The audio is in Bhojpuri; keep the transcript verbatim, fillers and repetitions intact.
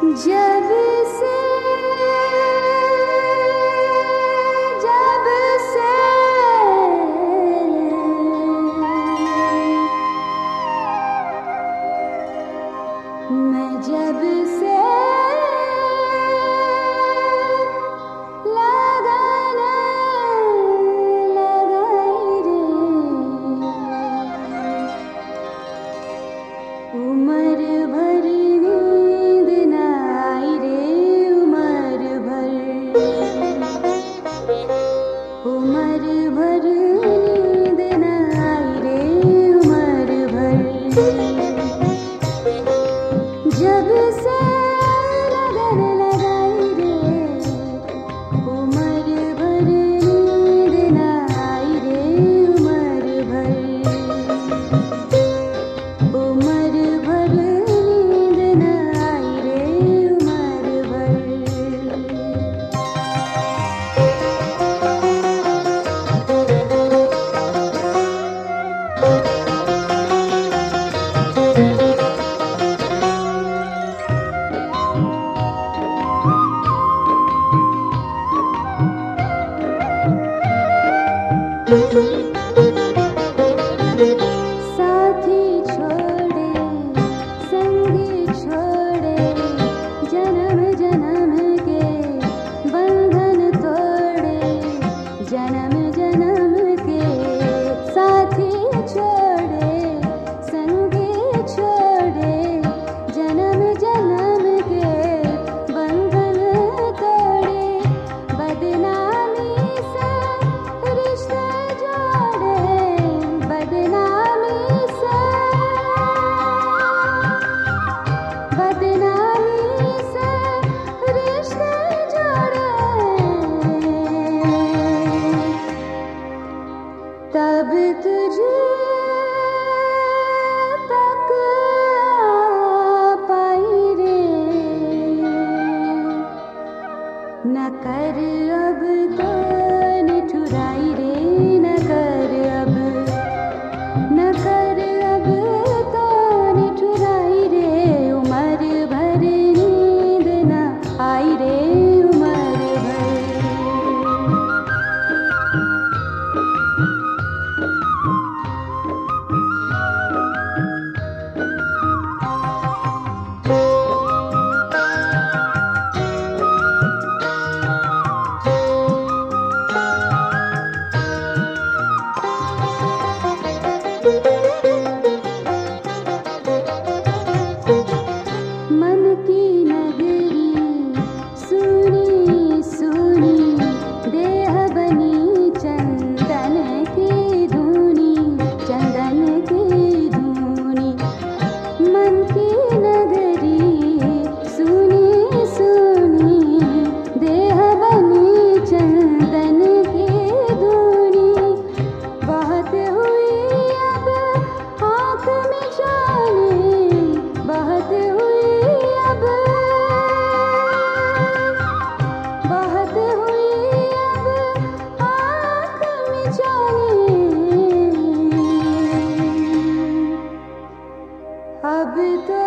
जब से जब से मैं जब से लगाने लगाई रे उम्र भर नींद न आई रे उम्र भर उम्र भर नींद न आई रे उम्र भर जब से लगन लगाई रे उम्र भर नींद न आई रे उम्र भर उम्र भर नींद न आई रे उम्र भर साथी छोड़े संगी छोड़े जन्म जन्म के बंधन तोड़े जन्म जन्म के साथी छोड़े संगी छोड़े जन्म जन्म के बंधन तोड़े बदनामी से रिश्ते जोड़े बदनामी से बदनामी से रिश्ते जोड़े तब तुझे तक आ पाई रे न कर अब तो निठुराई रे न कर अब न कर अब तो निठुराई रे उम्र भर नींद न आई रे उम्र भर मन की नगरी सुनी सुनी देह बनी चंदन की धूनी चंदन की धूनी मन की नगरी सुनी सुनी देह बनी चंदन की धूनी बहुत हुई अब आँख में जाने बहुत हुई अब बहुत हुई अब आँख में जाने अब तो